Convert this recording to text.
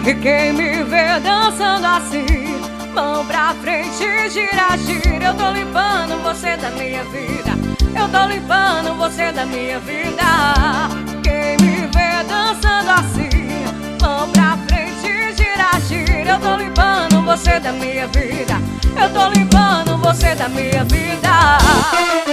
E quem me vê dançando assim, mão pra frente, gira, gira. Eu tô limpando você da minha vida, eu tô limpando você da minha vida. Quem me vê dançando assim, mão pra frente, gira, gira. Eu tô limpando você da minha vida, eu tô limpando você da minha vida.